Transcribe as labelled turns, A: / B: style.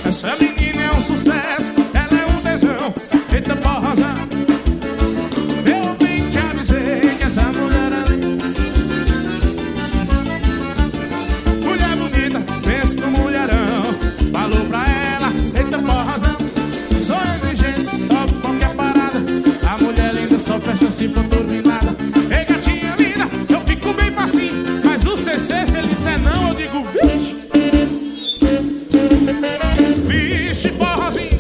A: Essa menina é um sucesso, ela é um tesão. Eita porrozão, eu bem te avisei que essa mulher é mulher bonita, pensa no mulherão. Falou pra ela, eita porrozão, sou exigente, topo qualquer parada. A mulher linda só fecha se for turbinada. Ei gatinha linda, eu fico bem facinho, mas o CC se ele disser não eu digo vixe. Vixe porrozinho.